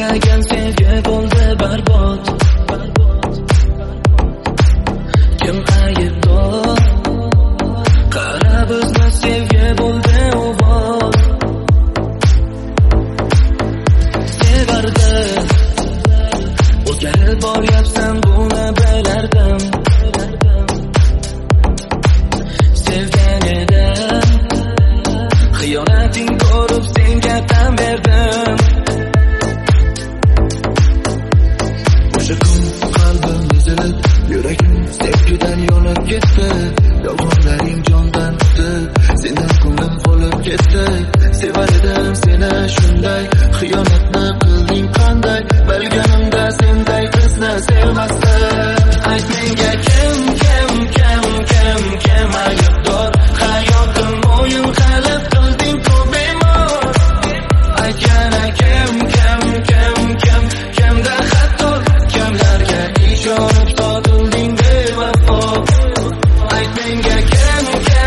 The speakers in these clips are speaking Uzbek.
Kutmagan sevgi bo'ldi barbod. Kim aybdor? Qara bizni sevgi bo'ldi uvol. Sevardi, o'zgarib boryapsan buni bilardim. Sevgan edim, xiyonating ko'rib senga tan berdim. O'sha kun qalbim ezilib, yuragim sevgidan yonib ketdi. Yolg'onlaring jondan tutdi, sendan ko'nglim qolib ketdi. Sevar edim seni shunday, xiyonatni qilding qanday? Bilganimda senday qizni sevmasdim. Ayt menga kim aybdor? Hayotim o'yin qilib qilding ku bemor. Ayt yana kimda xato? Kimlarga ishonib sotilding bevafo? Ayt menga kim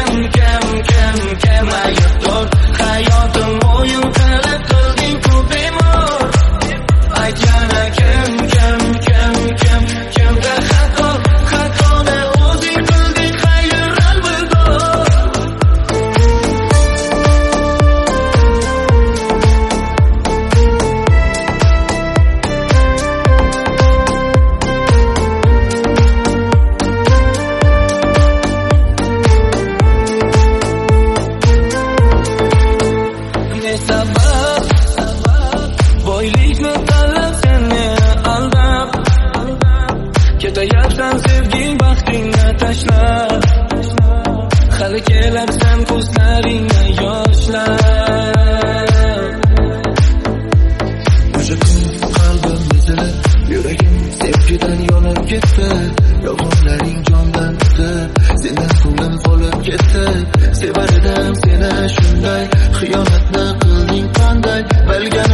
aybdor? Hayotim o'yin qilib qilding ku bemor. Ayt yana kimda xato? Xatoni o'zing qilding, xayr alvido. Ne sabab boylikni tanlab seni aldab, ketayapsan sevging baxtingni tashlab. Hali kelabsan ko'zlaringni yoshlab. O'sha kun qalbim ezilib, yuragim sevgidan yonib ketdi. Yolg'onlaring jondan tutdi, sendan ko'nglim qolib ketdi. Sevar edim seni shunday, xiyonatni qilding qanday? Bilgan